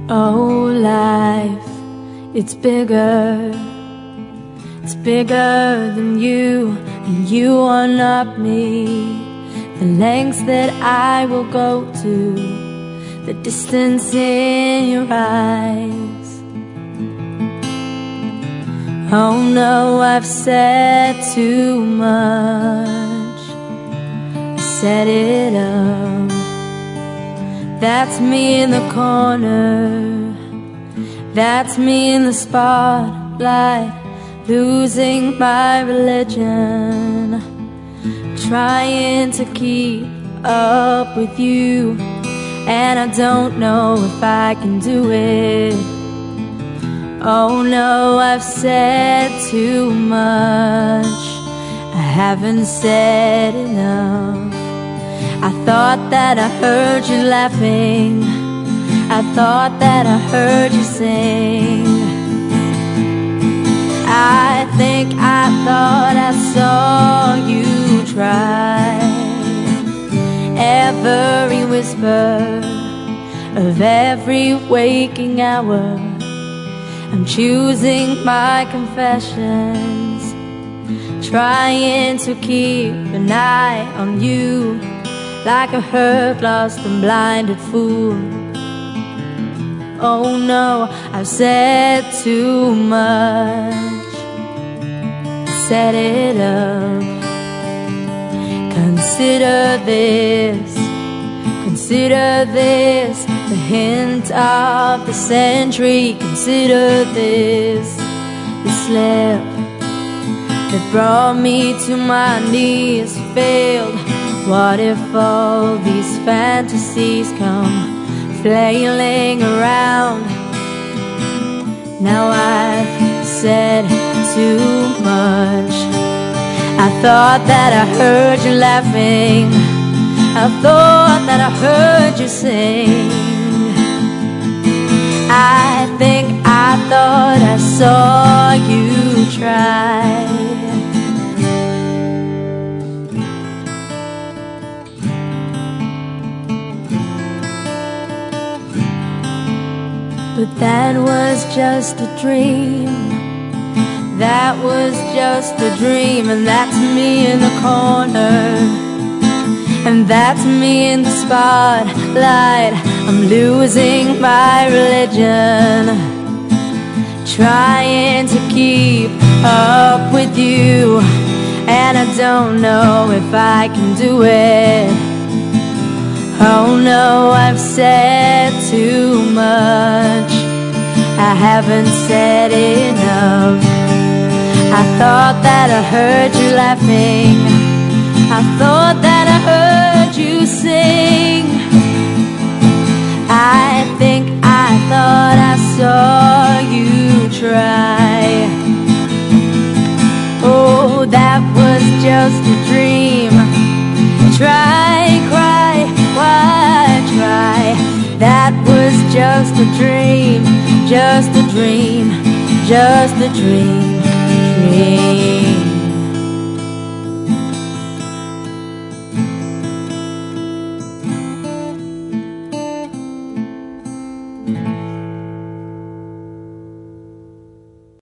Oh, life, it's bigger. It's bigger than you, and you are not me. The lengths that I will go to, the distance in your eyes. Oh no, I've said too much. I set it up. That's me in the corner. That's me in the spotlight, losing my religion, trying to keep up with you, and I don't know if I can do it. Oh no, I've said too much. I haven't said enough. I thought that I heard you laughing. I thought that I heard you sing. I think I thought I saw you try. Every whisper of every waking hour, I'm choosing my confessions, trying to keep an eye on you, like a hurt, lost and blinded fool. Oh no, I've said too much. Set it up. Consider this, the hint of the century. Consider this, the slip that brought me to my knees failed. What if all these fantasies come flailing around? Now I've said too much. I thought that I heard you laughing. I thought that I heard you sing. I think I thought I saw you try. But that was just a dream. That was just a dream. And that's me in the corner, and that's me in the spotlight. I'm losing my religion, trying to keep up with you, and I don't know if I can do it. Oh no, I've said too much. I haven't said enough. I thought that I heard you laughing. I thought that I heard you sing. I think I thought I saw you try. Oh, that was just a dream. Try, cry, why try? That was just a dream, just a dream, just a dream.